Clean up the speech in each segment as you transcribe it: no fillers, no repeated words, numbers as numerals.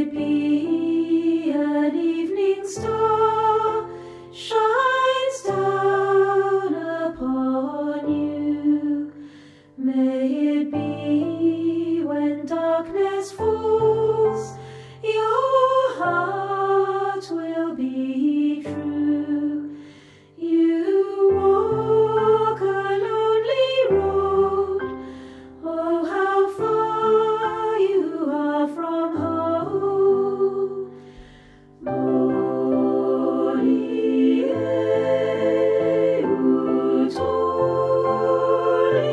it be an evening star shines down upon you. May it be when darkness falls, your heart will be true. You walk a lonely road, oh how far you are from home. Mori e utori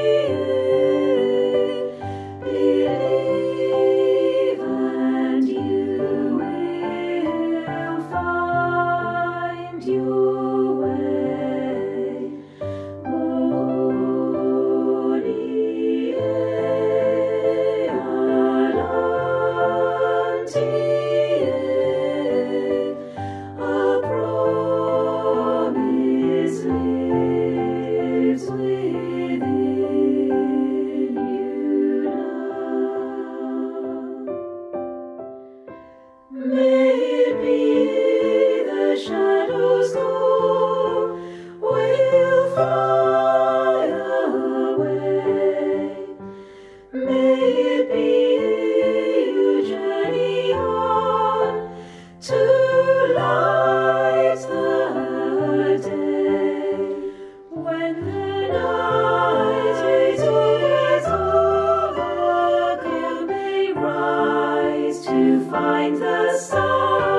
e, believe and you will find your way. Mori e alanti a promise lives within you now. May it be the shadows go, will fly away. May it be you journey on to light the day. When the night is over, you may rise to find the sun.